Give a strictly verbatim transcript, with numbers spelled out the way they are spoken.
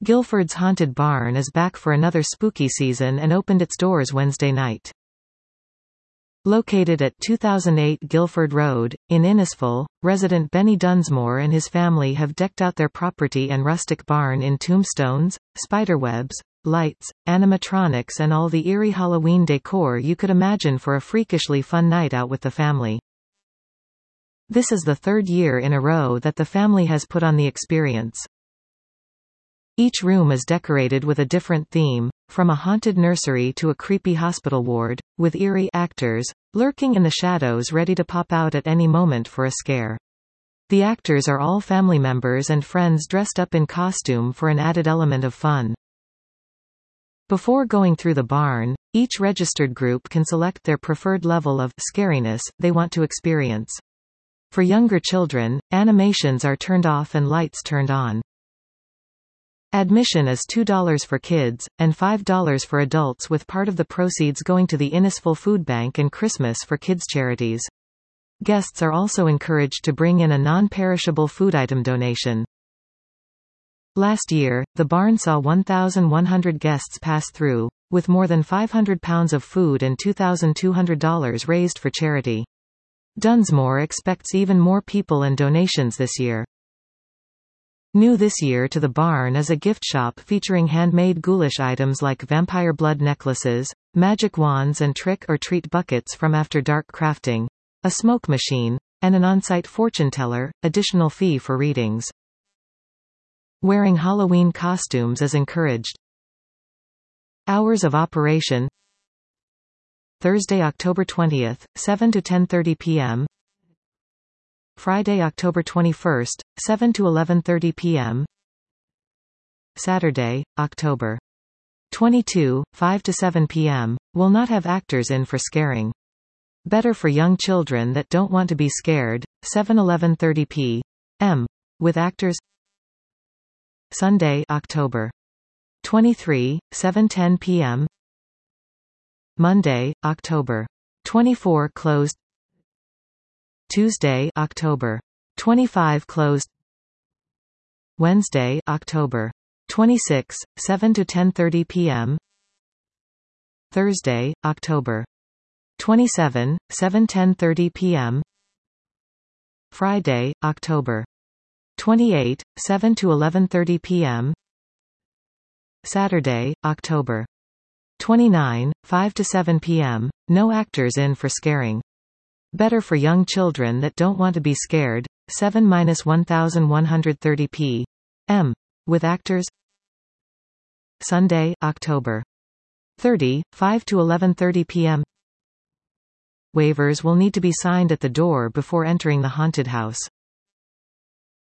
Guilford's Haunted Barn is back for another spooky season and opened its doors Wednesday night. Located at two thousand eight Guilford Road, in Innisfil, resident Benny Dunsmore and his family have decked out their property and rustic barn in tombstones, spiderwebs, lights, animatronics and all the eerie Halloween decor you could imagine for a freakishly fun night out with the family. This is the third year in a row that the family has put on the experience. Each room is decorated with a different theme, from a haunted nursery to a creepy hospital ward, with eerie actors lurking in the shadows ready to pop out at any moment for a scare. The actors are all family members and friends dressed up in costume for an added element of fun. Before going through the barn, each registered group can select their preferred level of scariness they want to experience. For younger children, animations are turned off and lights turned on. Admission is two dollars for kids, and five dollars for adults, with part of the proceeds going to the Innisfil Food Bank and Christmas for Kids charities. Guests are also encouraged to bring in a non-perishable food item donation. Last year, the barn saw one thousand one hundred guests pass through, with more than five hundred pounds of food and two thousand two hundred dollars raised for charity. Dunsmore expects even more people and donations this year. New this year to the barn is a gift shop featuring handmade ghoulish items like vampire blood necklaces, magic wands and trick-or-treat buckets from After Dark crafting, a smoke machine, and an on-site fortune teller, additional fee for readings. Wearing Halloween costumes is encouraged. Hours of operation: Thursday, October twentieth, seven to ten thirty p m Friday, October twenty-first, seven to eleven thirty p m Saturday, October twenty-second, five to seven p m Will not have actors in for scaring. Better for young children that don't want to be scared, seven to eleven thirty p m With actors. Sunday, October twenty-third, seven to ten p m Monday, October twenty-fourth, closed. Tuesday, October twenty-fifth, closed. Wednesday, October twenty-sixth, seven to ten thirty p m Thursday, October twenty-seventh, seven to ten thirty p m Friday, October twenty-eighth, seven to eleven thirty p m Saturday, October twenty-ninth, five to seven p m No actors in for scaring. Better for young children that don't want to be scared, seven to eleven thirty p m With actors. Sunday, October thirtieth, five to eleven thirty p m Waivers will need to be signed at the door before entering the haunted house.